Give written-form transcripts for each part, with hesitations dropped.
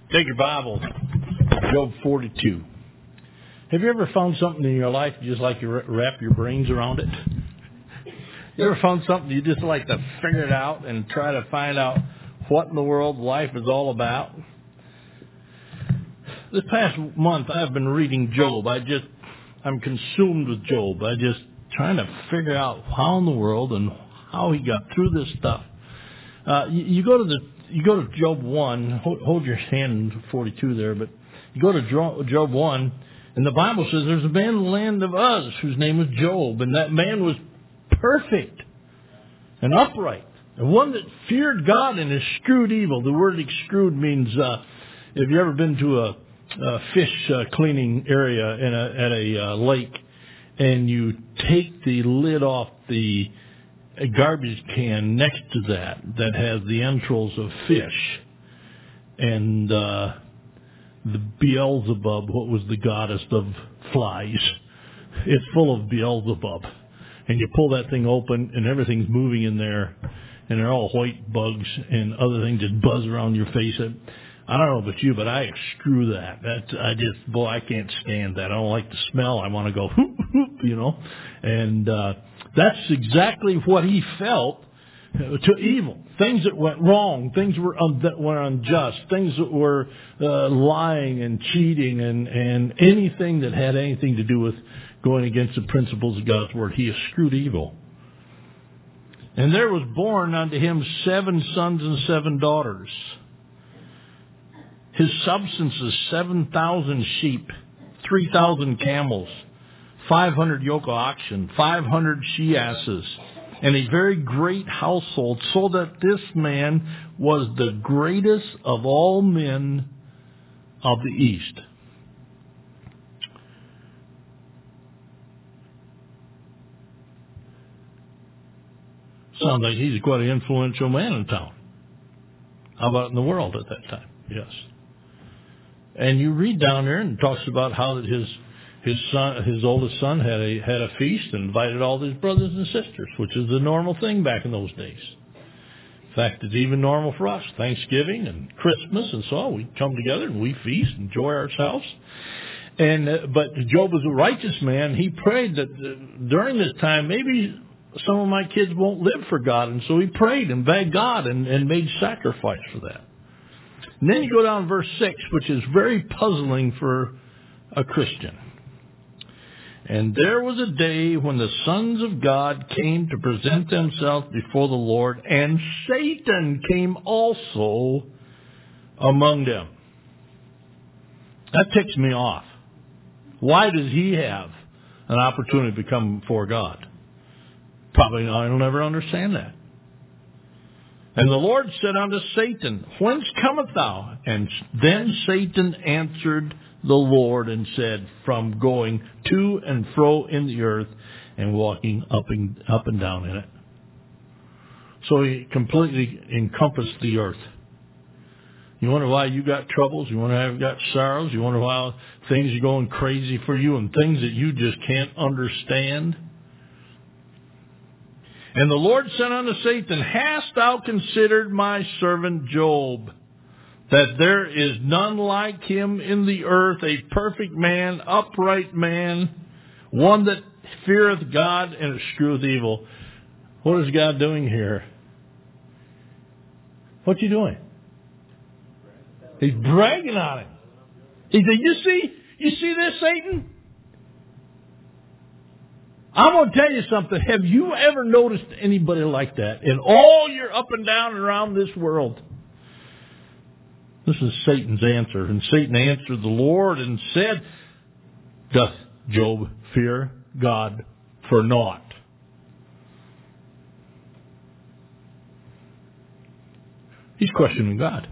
Take your Bible, Job 42. Have you ever found something in your life you just like to wrap your brains around it? You ever found something you just like to figure it out and try to find out what in the world life is all about? This past month I've been reading Job. I'm consumed with Job. I just trying to figure out how in the world and how he got through this stuff. You go to Job 1, hold your hand 42 there, but you go to Job 1, and the Bible says there's a man in the land of Uz whose name was Job, and that man was perfect and upright, and one that feared God and eschewed evil. The word eschewed means, if you've ever been to a fish cleaning area at a lake, and you take the lid off the garbage can next to that has the entrails of fish, and the Beelzebub, what was the goddess of flies, it's full of Beelzebub, and you pull that thing open and everything's moving in there, and they're all white bugs and other things that buzz around your face. I don't know about you, but I eschew that. I can't stand that. I don't like the smell. I want to go whoop, whoop, and that's exactly what he felt to evil. Things that went wrong, things that were unjust, things that were lying and cheating and anything that had anything to do with going against the principles of God's Word. He eschewed evil. And there was born unto him 7 sons and 7 daughters. His substance is 7,000 sheep, 3,000 camels, 500 yoke of oxen, 500 she-asses, and a very great household, so that this man was the greatest of all men of the East. Sounds like he's quite an influential man in town. How about in the world at that time? Yes. And you read down there and it talks about how that his oldest son had a feast and invited all his brothers and sisters, which is the normal thing back in those days. In fact, it's even normal for us. Thanksgiving and Christmas and so on, we come together and we feast, enjoy ourselves. But Job was a righteous man. He prayed that during this time, maybe some of my kids won't live for God, and so he prayed and begged God and made sacrifice for that. And then you go down to verse 6, which is very puzzling for a Christian. And there was a day when the sons of God came to present themselves before the Lord, and Satan came also among them. That ticks me off. Why does he have an opportunity to come before God? Probably I'll never understand that. And the Lord said unto Satan, Whence comest thou? And then Satan answered the Lord and said, From going to and fro in the earth and walking up and down in it. So he completely encompassed the earth. You wonder why you got troubles? You wonder why you've got sorrows? You wonder why things are going crazy for you and things that you just can't understand? And the Lord said unto Satan, Hast thou considered my servant Job, that there is none like him in the earth, a perfect man, upright man, one that feareth God and escheweth evil? What is God doing here? What's he doing? He's bragging on him. He said, you see this, Satan? I'm going to tell you something. Have you ever noticed anybody like that in all your up and down and around this world? This is Satan's answer. And Satan answered the Lord and said, Doth Job fear God for naught? He's questioning God.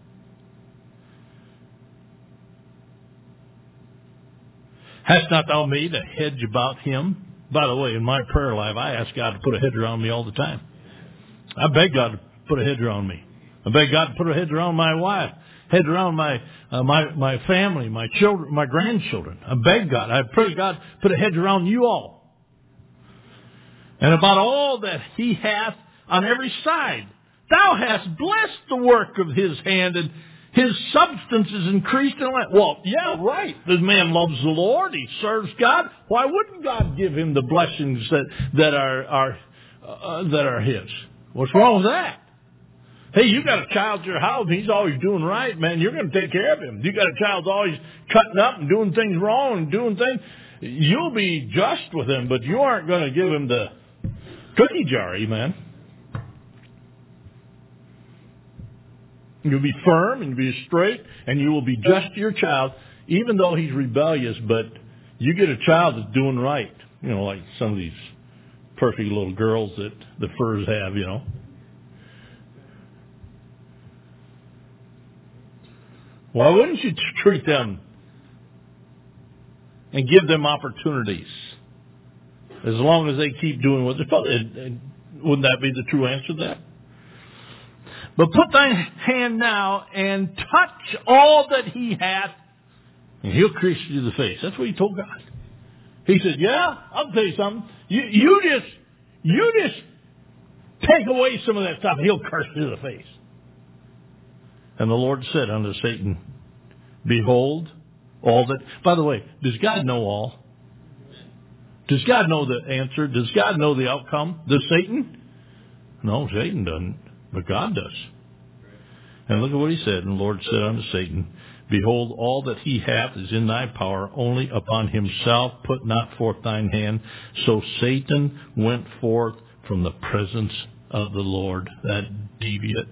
Hast not thou made a hedge about him? By the way, in my prayer life, I ask God to put a hedge around me all the time. I beg God to put a hedge around me. I beg God to put a hedge around my wife, hedge around my family, my children, my grandchildren. I beg God. I pray God put a hedge around you all. And about all that he hath on every side, thou hast blessed the work of his hand, and His substance is increased in life. Well, yeah, right. This man loves the Lord. He serves God. Why wouldn't God give him the blessings that are His? What's wrong with that? Hey, you got a child at your house, and he's always doing right, man. You're going to take care of him. You got a child always cutting up and doing things wrong and doing things. You'll be just with him, but you aren't going to give him the cookie jar, amen. You'll be firm and you'll be straight, and you will be just to your child, even though he's rebellious. But you get a child that's doing right, you know, like some of these perfect little girls that the Furs have, you know. Why wouldn't you treat them and give them opportunities as long as they keep doing what they're supposed to? Wouldn't that be the true answer to that? But put thy hand now and touch all that he hath, and he'll curse you to the face. That's what he told God. He said, yeah, I'll tell you something. You just take away some of that stuff, he'll curse you to the face. And the Lord said unto Satan, behold, all that... By the way, does God know all? Does God know the answer? Does God know the outcome? Does Satan? No, Satan doesn't, but God does. And look at what he said. And the Lord said unto Satan, behold, all that he hath is in thy power, only upon himself put not forth thine hand. So Satan went forth from the presence of the Lord, that deviate.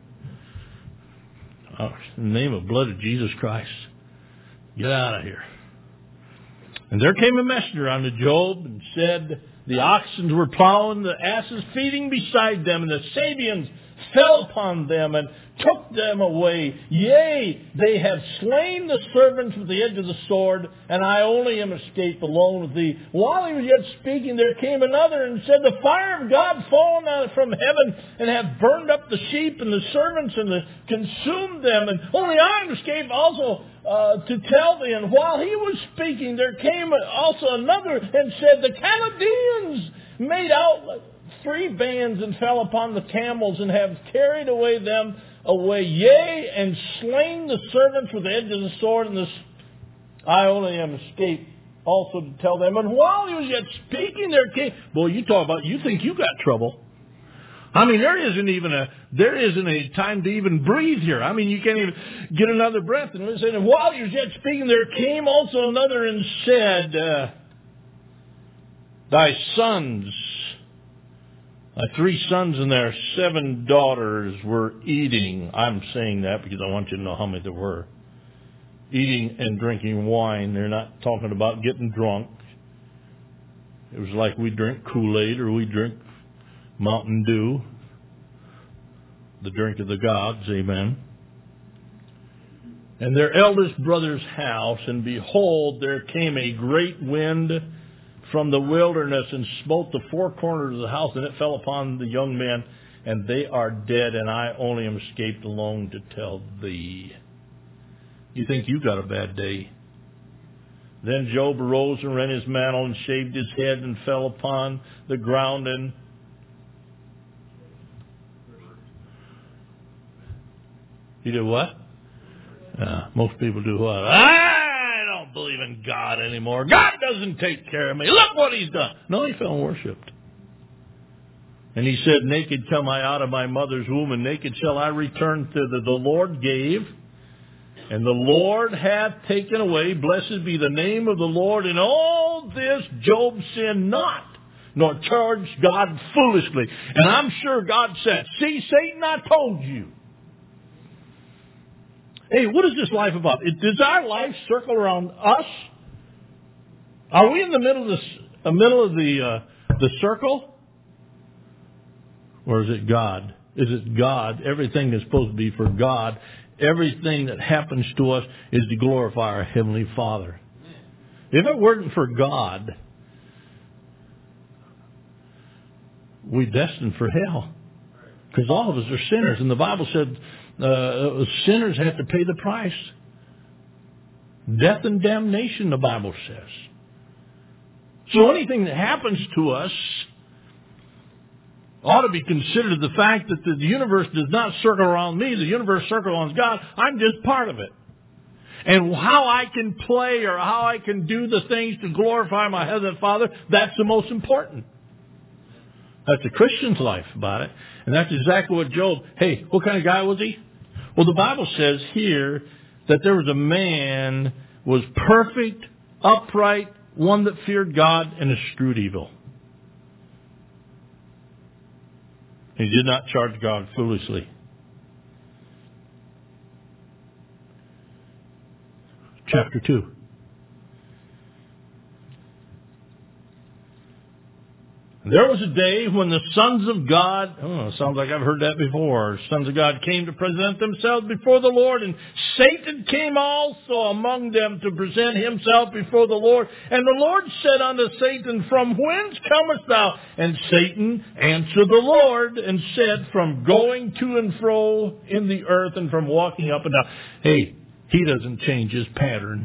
Oh, in the name of the blood of Jesus Christ, get out of here. And there came a messenger unto Job and said, the oxen were plowing, the asses feeding beside them, and the Sabeans fell upon them and took them away. Yea, they have slain the servants with the edge of the sword, and I only am escaped alone with thee. While he was yet speaking, there came another and said, the fire of God fallen out from heaven, and hath burned up the sheep and the servants, and consumed them, and only I am escaped also to tell thee. And while he was speaking, there came also another and said, the Chaldeans made out 3 bands and fell upon the camels and have carried them away, yea, and slain the servants with the edge of the sword, and I only am escaped also to tell them. And while he was yet speaking, there came... Boy, you talk about, you think you got trouble. I mean, there isn't a time to even breathe here. I mean, you can't even get another breath. And it said, and while he was yet speaking, there came also another and said, thy sons... thy 3 sons and their 7 daughters were eating. I'm saying that because I want you to know how many there were. Eating and drinking wine. They're not talking about getting drunk. It was like we drink Kool-Aid or we drink Mountain Dew. The drink of the gods. Amen. And their eldest brother's house. And behold, there came a great wind from the wilderness and smote the 4 corners of the house, and it fell upon the young men, and they are dead, and I only am escaped alone to tell thee. You think you got a bad day? Then Job arose and rent his mantle and shaved his head and fell upon the ground and he did what? Most people do what? I don't believe in God anymore. God doesn't take care of me. Look what he's done. No, he fell and worshipped. And he said, naked come I out of my mother's womb, and naked shall I return thither. The Lord gave, and the Lord hath taken away. Blessed be the name of the Lord. In all this Job sinned not, nor charged God foolishly. And I'm sure God said, see, Satan, I told you. Hey, what is this life about? Does our life circle around us? Are we in the middle of the circle? Or is it God? Is it God? Everything is supposed to be for God. Everything that happens to us is to glorify our Heavenly Father. If it weren't for God, we're destined for hell. Because all of us are sinners. And the Bible said sinners have to pay the price. Death and damnation, the Bible says. So anything that happens to us ought to be considered the fact that the universe does not circle around me. The universe circles around God. I'm just part of it. And how I can play or how I can do the things to glorify my Heavenly Father, that's the most important. That's a Christian's life about it. And that's exactly what Job, hey, what kind of guy was he? Well, the Bible says here that there was a man was perfect, upright, one that feared God and eschewed evil. He did not charge God foolishly. Chapter 2. There was a day when the sons of God, sounds like I've heard that before, sons of God came to present themselves before the Lord, and Satan came also among them to present himself before the Lord. And the Lord said unto Satan, From whence comest thou? And Satan answered the Lord and said, From going to and fro in the earth and from walking up and down. Hey, he doesn't change his pattern.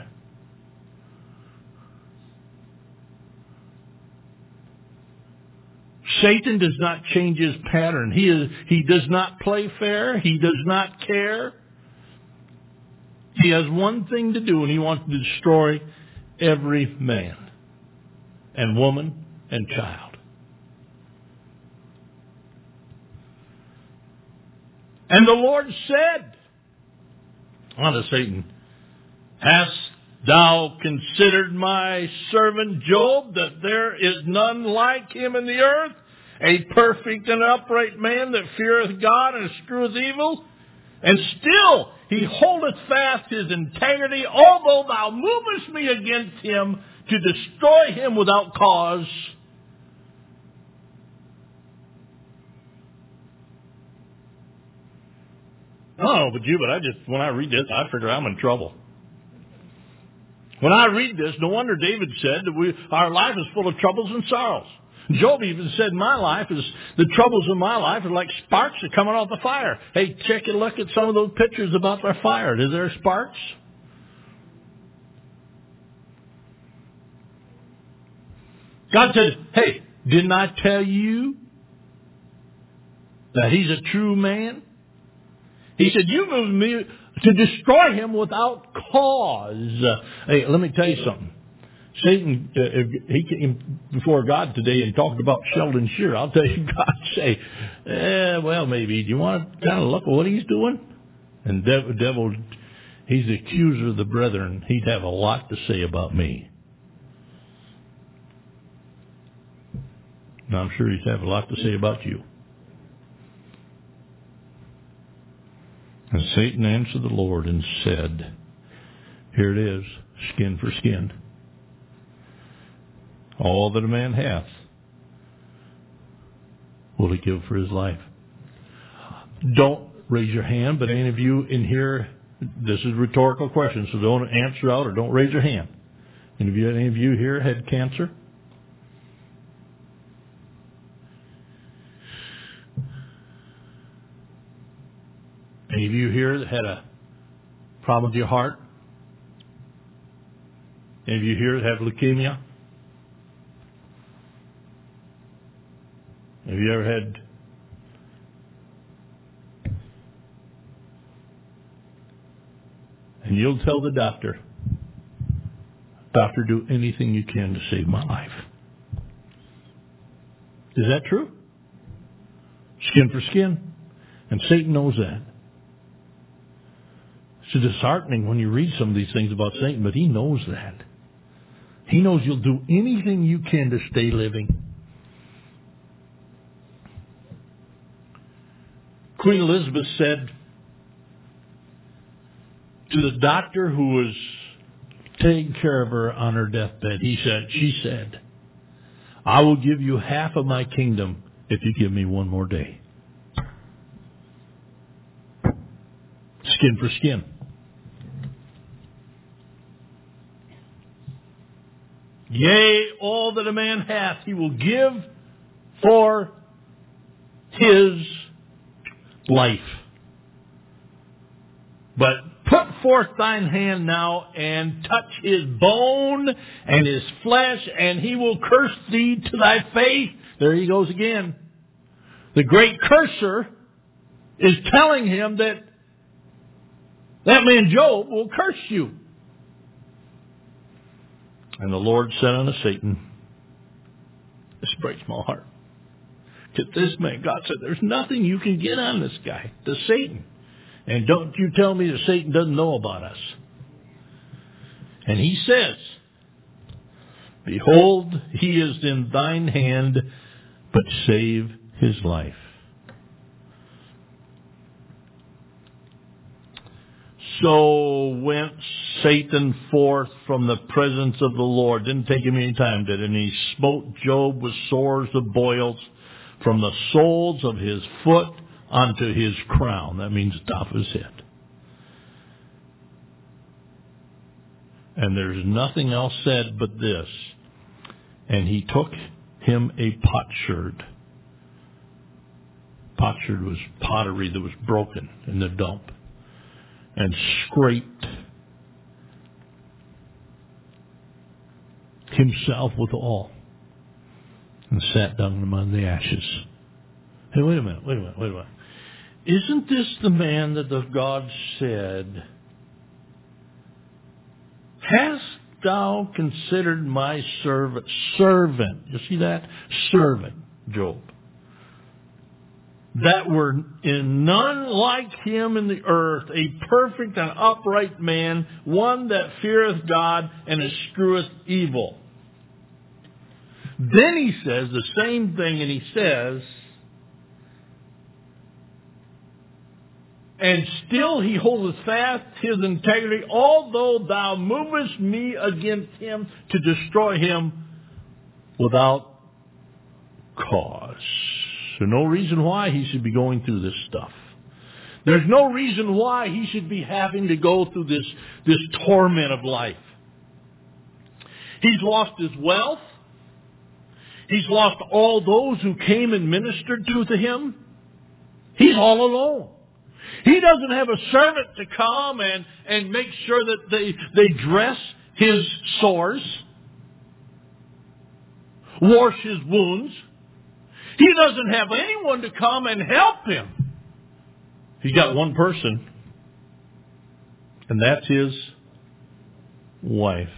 Satan does not change his pattern. He does not play fair. He does not care. He has one thing to do, and he wants to destroy every man and woman and child. And the Lord said unto Satan, Hast thou considered my servant Job, that there is none like him in the earth, a perfect and upright man that feareth God and escheweth evil? And still he holdeth fast his integrity, although thou movest me against him to destroy him without cause. I don't know about you, but when I read this, I figure I'm in trouble. When I read this, no wonder David said that our life is full of troubles and sorrows. Job even said, the troubles of my life are like sparks that are coming off the fire. Hey, check and look at some of those pictures about their fire. Is there sparks? God said, hey, didn't I tell you that he's a true man? He said, you moved me to destroy him without cause. Hey, let me tell you something. Satan, he came before God today and talked about Sheldon Shear. I'll tell you, God say, well, maybe. Do you want to kind of look at what he's doing? And devil, he's the accuser of the brethren. He'd have a lot to say about me. And I'm sure he'd have a lot to say about you. And Satan answered the Lord and said, here it is, skin for skin. All that a man hath will he give for his life. Don't raise your hand, but any of you in here, this is a rhetorical question, so don't answer out or don't raise your hand. Any of you here had cancer? Any of you here that had a problem with your heart? Any of you here that have leukemia? Have you ever had and you'll tell the doctor, do anything you can to save my life. Is that true? Skin for skin. And Satan knows that. It's disheartening when you read some of these things about Satan, but he knows that. He knows you'll do anything you can to stay living. Queen Elizabeth said to the doctor who was taking care of her on her deathbed, she said, I will give you half of my kingdom if you give me one more day. Skin for skin. Yea, all that a man hath, he will give for his life. But put forth thine hand now and touch his bone and his flesh, and he will curse thee to thy face. There he goes again. The great curser is telling him that man Job will curse you. And the Lord said unto Satan, this breaks my heart. Because this man, God said, there's nothing you can get on this guy, to Satan. And don't you tell me that Satan doesn't know about us. And he says, behold, he is in thine hand, but save his life. So went Satan forth from the presence of the Lord. Didn't take him any time, did it? And he smote Job with sores of boils from the soles of his foot unto his crown. That means the top of his head. And there's nothing else said but this. And he took him a potsherd. Potsherd was pottery that was broken in the dump. And scraped himself withal. And sat down among the ashes. Hey, wait a minute. Isn't this the man that the God said, hast thou considered my servant? Servant. You see that? Servant, Job. That were in none like him in the earth, a perfect and upright man, one that feareth God and escheweth evil. Then he says the same thing, and he says, and still he holdeth fast his integrity, although thou movest me against him to destroy him without cause. So no reason why he should be going through this stuff. There's no reason why he should be having to go through this torment of life. He's lost his wealth. He's lost all those who came and ministered to him. He's all alone. He doesn't have a servant to come and make sure that they dress his sores, wash his wounds. He doesn't have anyone to come and help him. He's got one person, and that's his wife.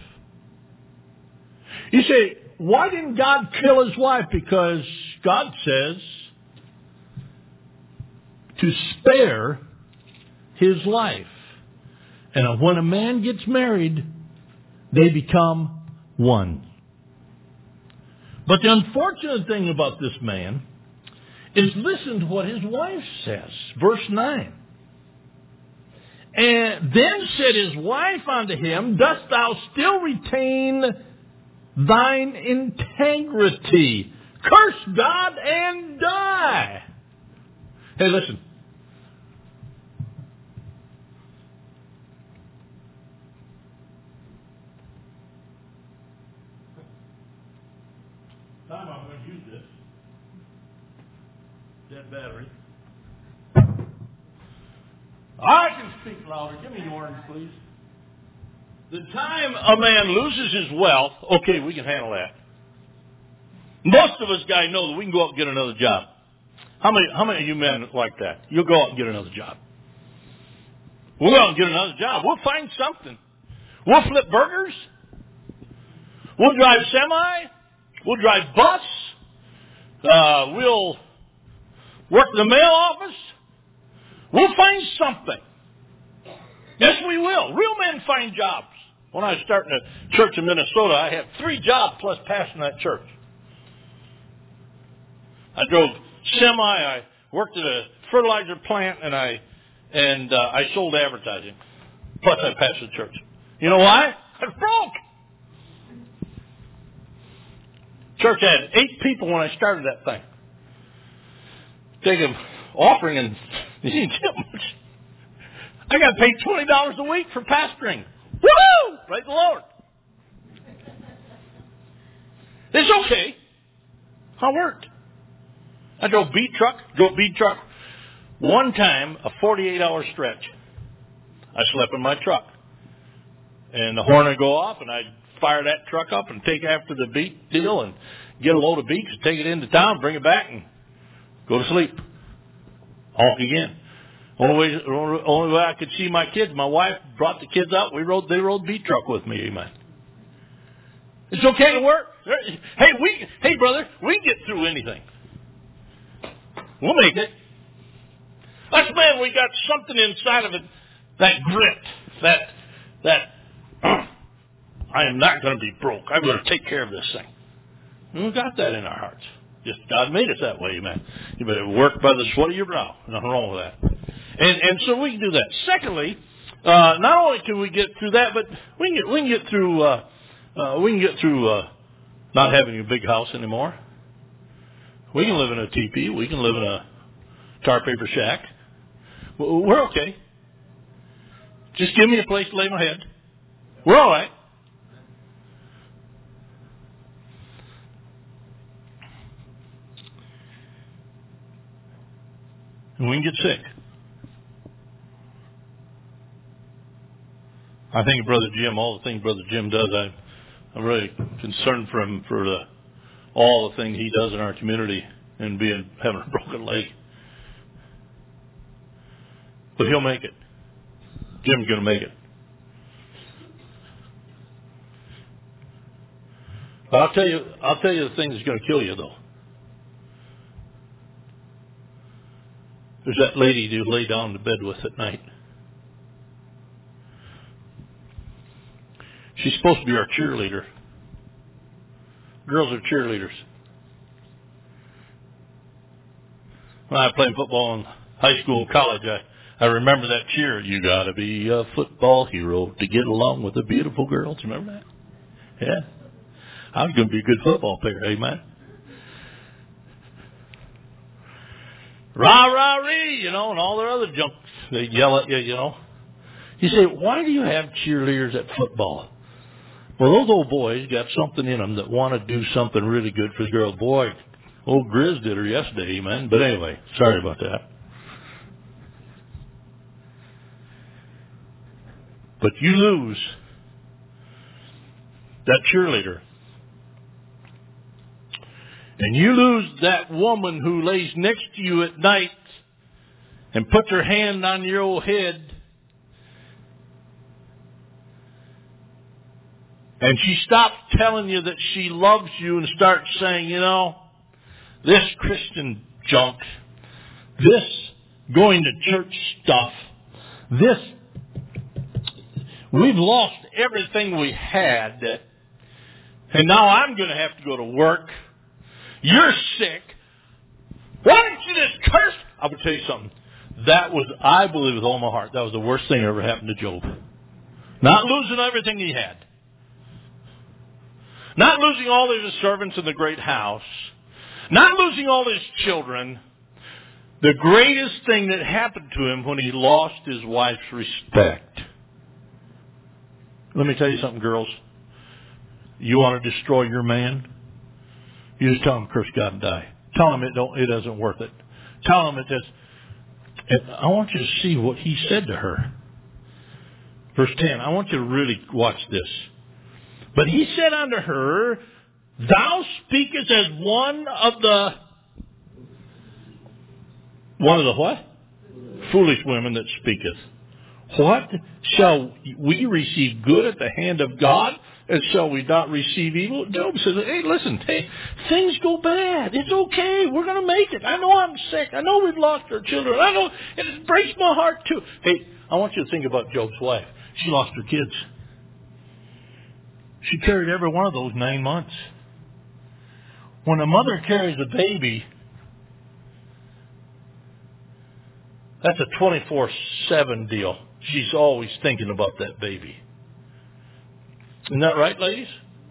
You say, why didn't God kill his wife? Because God says to spare his life. And when a man gets married, they become one. But the unfortunate thing about this man is listen to what his wife says. Verse 9. And then said his wife unto him, dost thou still retain thine integrity? Curse God and die. Hey, listen. Time I'm going to use this. Dead battery. I can speak louder. Give me the orange, please. The time a man loses his wealth, okay, we can handle that. Most of us guys know that we can go out and get another job. How many of you men like that? You'll go out and get another job. We'll go out and get another job. We'll find something. We'll flip burgers. We'll drive semi. We'll drive bus. We'll work in the mail office. We'll find something. Yes, we will. Real men find jobs. When I was starting a church in Minnesota, I had 3 jobs plus pastoring that church. I drove semi. I worked at a fertilizer plant, and I sold advertising. Plus, I pastored the church. You know why? I was broke. Church had 8 people when I started that thing. Take an offering, and you didn't get much. I got paid $20 a week for pastoring. Woo! Praise the Lord. It's okay. I worked. I drove beat truck. One time, a 48-hour stretch. I slept in my truck. And the horn would go off, and I'd fire that truck up and take after the beet deal and get a load of beets and take it into town, bring it back, and Go to sleep. Honk again. Only way I could see my kids, my wife brought the kids out. They rode beat truck with me. Amen. It's okay to work. Hey, brother, we can get through anything. We'll make it. Us men, we got something inside of it, that grit, that I am not going to be broke. I'm going to take care of this thing. And we've got that in our hearts. Just God made us that way, amen. You better work by the sweat of your brow. Nothing wrong with that. And so we can do that. Secondly, not only can we get through that, but we can get through not having a big house anymore. We can live in a teepee. We can live in a tar paper shack. We're okay. Just give me a place to lay my head. We're all right. And we can get sick. I think Brother Jim, all the things Brother Jim does, I'm really concerned for him for all the things he does in our community and having a broken leg. But he'll make it. Jim's going to make it. But I'll tell you the thing that's going to kill you, though. There's that lady you lay down in the bed with at night. She's supposed to be our cheerleader. Girls are cheerleaders. When I played football in high school and college, I remember that cheer. You got to be a football hero to get along with the beautiful girls. Remember that? Yeah. I was going to be a good football player. Amen. Rah, rah, ree, and all their other junk. They yell at you, You say, why do you have cheerleaders at football? Well, those old boys got something in them that want to do something really good for the girl. Boy, old Grizz did her yesterday, amen. But anyway, sorry about that. But you lose that cheerleader. And you lose that woman who lays next to you at night and puts her hand on your old head. And she stops telling you that she loves you and starts saying, this Christian junk, this going to church stuff, we've lost everything we had. And now I'm going to have to go to work. You're sick. Why don't you just curse? I will tell you something. That was, I believe with all my heart, that was the worst thing that ever happened to Job. Not losing everything he had. Not losing all of his servants in the great house. Not losing all his children. The greatest thing that happened to him when he lost his wife's respect. Let me tell you something, girls. You want to destroy your man? You just tell him curse God and die. Tell him it doesn't worth it. Tell him it just. And I want you to see what he said to her. Verse 10. I want you to really watch this. But he said unto her, Thou speakest as one of the what? Foolish women that speaketh. What? Shall we receive good at the hand of God, and shall we not receive evil? Job says, hey, listen, things go bad. It's okay. We're going to make it. I know I'm sick. I know we've lost our children. I know, and it breaks my heart too. Hey, I want you to think about Job's wife. She lost her kids. She carried every one of those 9 months. When a mother carries a baby, that's a 24/7 deal. She's always thinking about that baby. Isn't that right, ladies?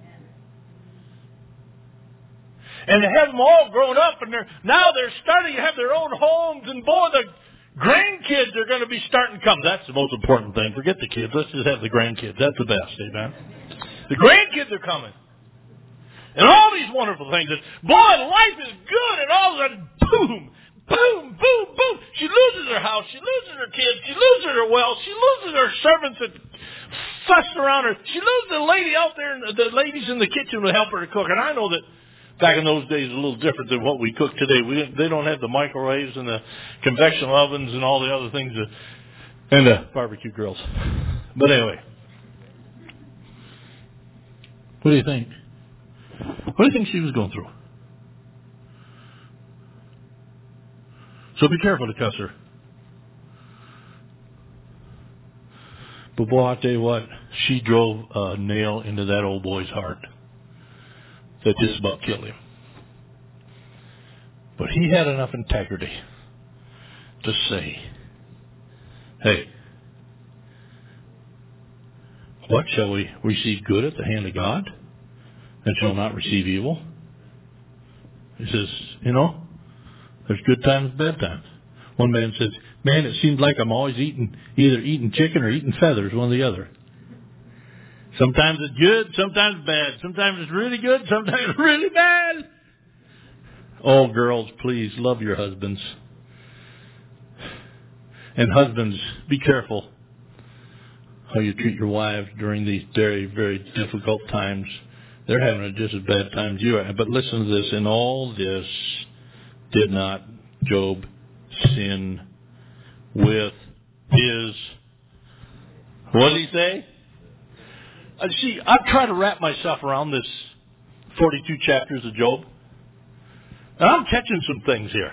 And to have them all grown up, and now they're starting to have their own homes, and boy, the grandkids are going to be starting to come. That's the most important thing. Forget the kids. Let's just have the grandkids. That's the best, amen? The grandkids are coming. And all these wonderful things. And boy, life is good, and all of a sudden, boom, boom, boom, boom. She loses her house. She loses her kids. She loses her wealth. She loses her servants that fuss around her. She loses the lady out there, and the ladies in the kitchen to help her to cook. And I know that back in those days, a little different than what we cook today. They don't have the microwaves and the convection ovens and all the other things and the barbecue grills. But anyway, what do you think? What do you think she was going through? So be careful to cuss her. But boy, I'll tell you what, she drove a nail into that old boy's heart that just about killed him. But he had enough integrity to say, hey, what, shall we receive good at the hand of God and shall not receive evil? He says, there's good times and bad times. One man says, man, it seems like I'm always either eating chicken or eating feathers, one or the other. Sometimes it's good, sometimes bad. Sometimes it's really good, sometimes it's really bad. Oh, girls, please love your husbands. And husbands, be careful how you treat your wives during these very, very difficult times. They're having just as bad times you are. But listen to this. In all this, did not Job sin with his, what did he say? See, I've tried to wrap myself around this 42 chapters of Job. And I'm catching some things here.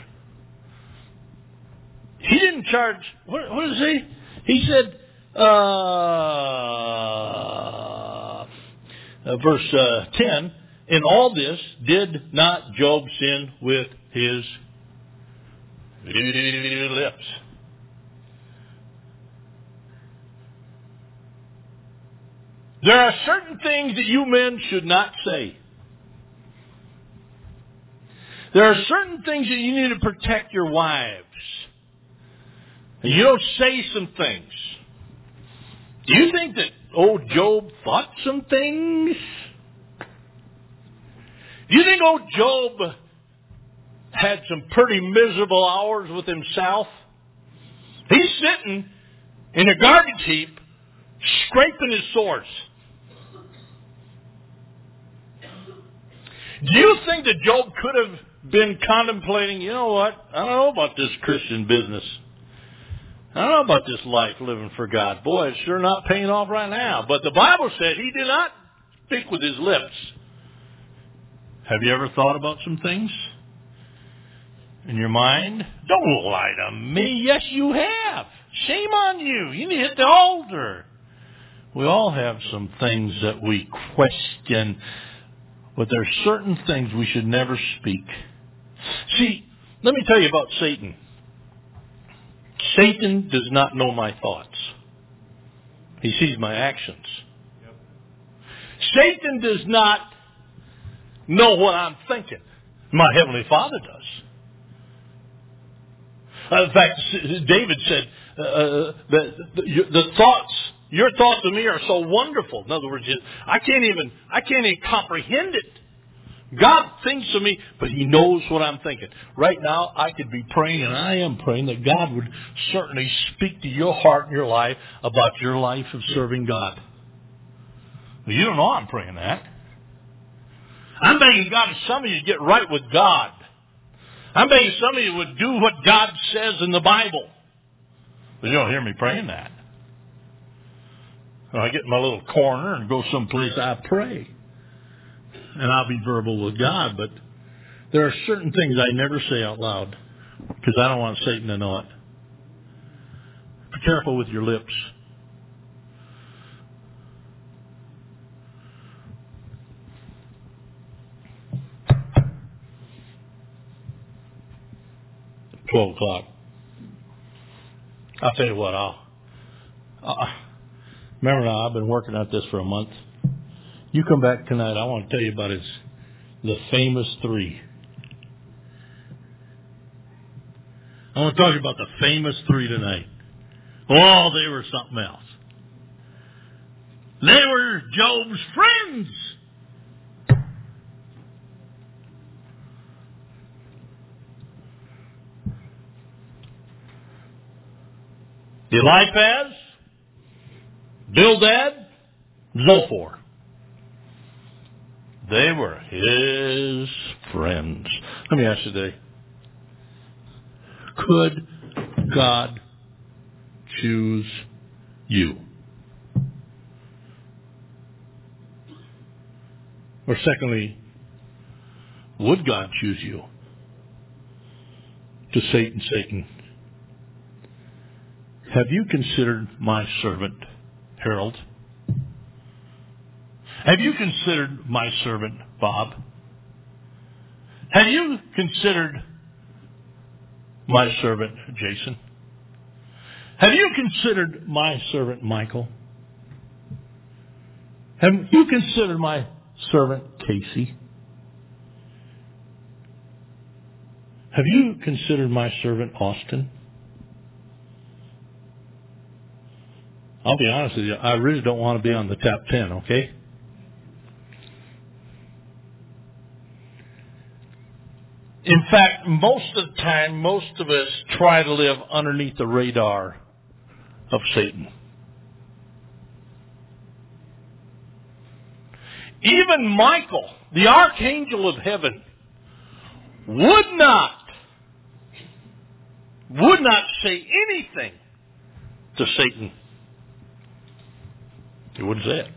He didn't charge, what does he say? He said, verse 10, in all this did not Job sin with his lips. There are certain things that you men should not say. There are certain things that you need to protect your wives. And you don't say some things. Do you think that old Job thought some things? Do you think old Job had some pretty miserable hours with himself? He's sitting in a garbage heap, scraping his sores. Do you think that Job could have been contemplating, you know what, I don't know about this Christian business. I don't know about this life living for God. Boy, it's sure not paying off right now. But the Bible said he did not speak with his lips. Have you ever thought about some things in your mind? Don't lie to me. Yes, you have. Shame on you. You need to hit the altar. We all have some things that we question, but there are certain things we should never speak. See, let me tell you about Satan. Satan does not know my thoughts. He sees my actions. Yep. Satan does not know what I'm thinking. My Heavenly Father does. In fact, David said, the thoughts, your thoughts of me are so wonderful. In other words, I can't even comprehend it. God thinks of me, but He knows what I'm thinking. Right now, I could be praying, and I am praying, that God would certainly speak to your heart and your life about your life of serving God. Well, you don't know I'm praying that. I'm begging God that some of you get right with God. I'm begging some of you would do what God says in the Bible. But you don't hear me praying that. When I get in my little corner and go someplace, I pray. And I'll be verbal with God, but there are certain things I never say out loud because I don't want Satan to know it. Be careful with your lips. $12. I'll tell you what, remember now, I've been working at this for a month. You come back tonight, I want to tell you about the famous three. I want to talk about the famous three tonight. Oh, they were something else. They were Job's friends. Eliphaz, Bildad, Zophar. They were his friends. Let me ask you today. Could God choose you? Or secondly, would God choose you? To Satan, have you considered my servant, Harold? Have you considered my servant, Bob? Have you considered my servant, Jason? Have you considered my servant, Michael? Have you considered my servant, Casey? Have you considered my servant, Austin? I'll be honest with you, I really don't want to be on the top 10, okay? In fact, most of the time, most of us try to live underneath the radar of Satan. Even Michael, the archangel of heaven, would not say anything to Satan. He wouldn't say it.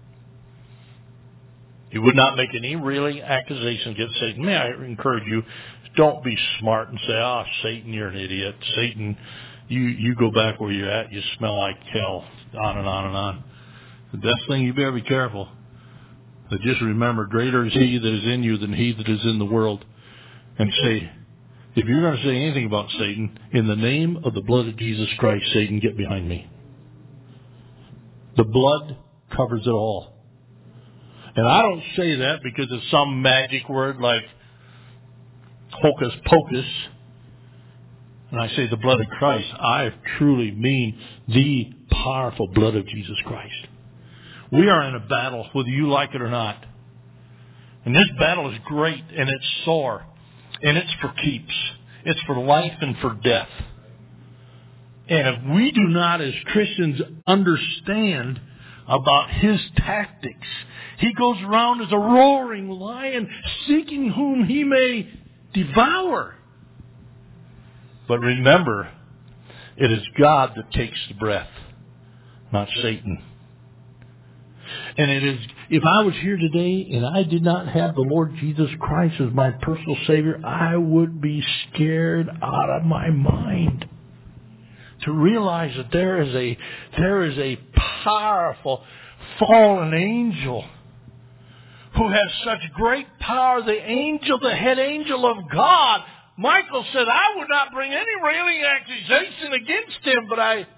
He would not make any railing accusation against Satan. May I encourage you, don't be smart and say, Satan, you're an idiot. Satan, you go back where you're at. You smell like hell. On and on and on. The best thing, you better be careful. But just remember, greater is he that is in you than he that is in the world. And say, if you're going to say anything about Satan, in the name of the blood of Jesus Christ, Satan, get behind me. The blood covers it all. And I don't say that because it's some magic word like hocus pocus. And I say the blood of Christ. I truly mean the powerful blood of Jesus Christ. We are in a battle, whether you like it or not. And this battle is great, and it's sore, and it's for keeps. It's for life and for death. And if we do not, as Christians, understand about his tactics, he goes around as a roaring lion, seeking whom he may devour. But remember, it is God that takes the breath, not Satan. And it is, if I was here today and I did not have the Lord Jesus Christ as my personal Savior, I would be scared out of my mind to realize that there is a powerful fallen angel who has such great power, the head angel of God. Michael said, I would not bring any railing accusation against him, but I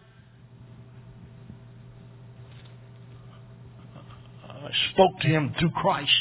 spoke to him through Christ.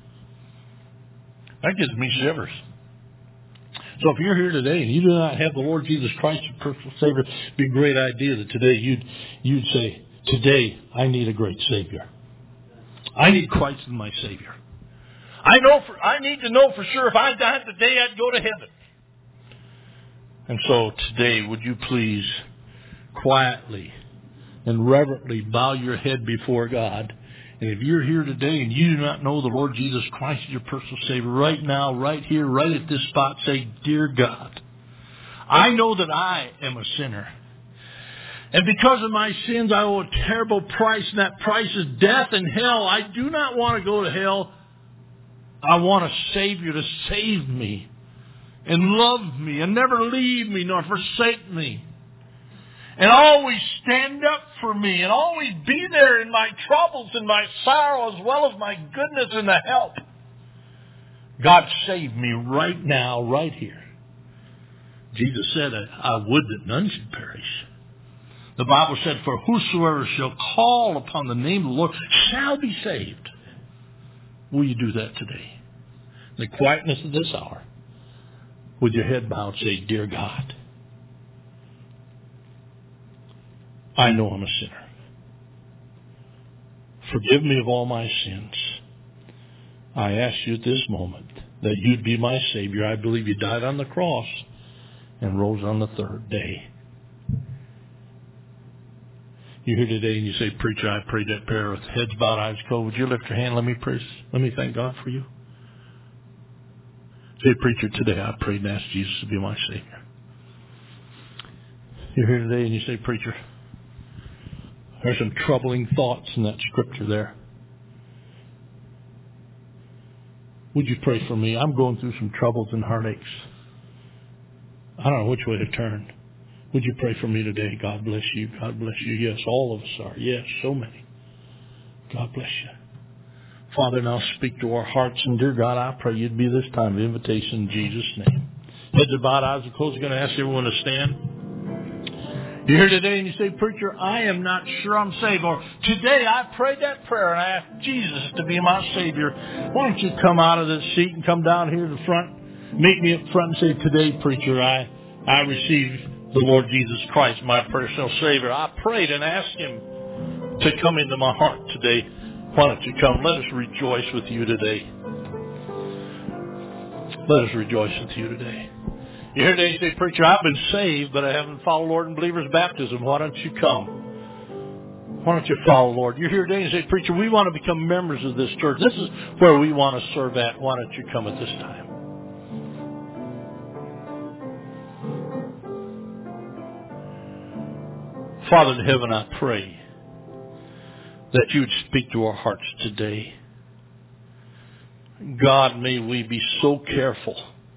That gives me shivers. So if you're here today and you do not have the Lord Jesus Christ as your personal Savior, it would be a great idea that today you'd say, today I need a great Savior. I need Christ as my Savior. I need to know for sure if I died today I'd go to heaven. And so today, would you please quietly and reverently bow your head before God. And if you're here today and you do not know the Lord Jesus Christ as your personal Savior, right now, right here, right at this spot, say, Dear God, I know that I am a sinner. And because of my sins, I owe a terrible price, and that price is death and hell. I do not want to go to hell. I want a Savior to save me and love me and never leave me nor forsake me. And always stand up for me and always be there in my troubles and my sorrow as well as my goodness and the help. God save me right now, right here. Jesus said, I would that none should perish. The Bible said, for whosoever shall call upon the name of the Lord shall be saved. Will you do that today? In the quietness of this hour, with your head bowed, say, Dear God, I know I'm a sinner. Forgive me of all my sins. I ask you at this moment that you'd be my Savior. I believe you died on the cross and rose on the third day. You're here today and you say, Preacher, I prayed that prayer with heads bowed, eyes closed. Would you lift your hand? Let me pray. Let me thank God for you. Say, preacher, today I prayed and asked Jesus to be my Savior. You're here today and you say, preacher, there's some troubling thoughts in that scripture there. Would you pray for me? I'm going through some troubles and heartaches. I don't know which way to turn. Would you pray for me today? God bless you. God bless you. Yes, all of us are. Yes, so many. God bless you. Father, now speak to our hearts. And dear God, I pray you'd be this time of invitation in Jesus' name. Heads are bowed, eyes are closed. I'm going to ask everyone to stand. You're here today and you say, preacher, I am not sure I'm saved. Or today I prayed that prayer and I asked Jesus to be my Savior. Why don't you come out of this seat and come down here to the front, meet me up front and say, today, preacher, I received the Lord Jesus Christ, my personal Savior. I prayed and asked Him to come into my heart today. Why don't you come? Let us rejoice with you today. Let us rejoice with you today. You're here today and say, preacher, I've been saved, but I haven't followed Lord and believer's baptism. Why don't you come? Why don't you follow Lord? You're here today and say, preacher, we want to become members of this church. This is where we want to serve at. Why don't you come at this time? Father in heaven, I pray that you would speak to our hearts today. God, may we be so careful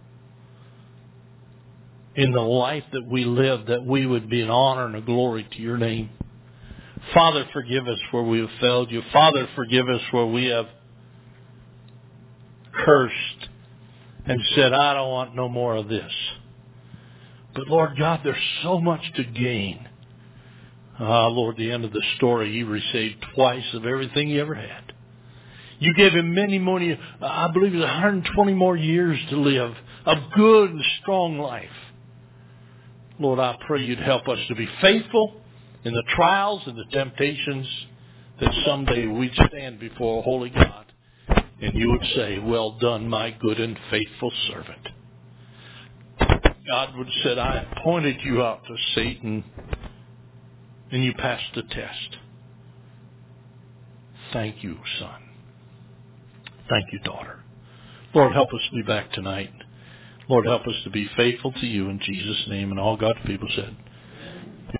in the life that we live, that we would be an honor and a glory to your name. Father, forgive us where we have failed you. Father, forgive us where we have cursed and said, I don't want no more of this. But Lord God, there's so much to gain. Lord, the end of the story, he received twice of everything he ever had. You gave him many more, I believe it was 120 more years to live, a good and strong life. Lord, I pray you'd help us to be faithful in the trials and the temptations, that someday we'd stand before a holy God and you would say, well done, my good and faithful servant. God would have said, I pointed you out to Satan and you passed the test. Thank you, son. Thank you, daughter. Lord, help us to be back tonight. Lord, help us to be faithful to you in Jesus' name. And all God's people said,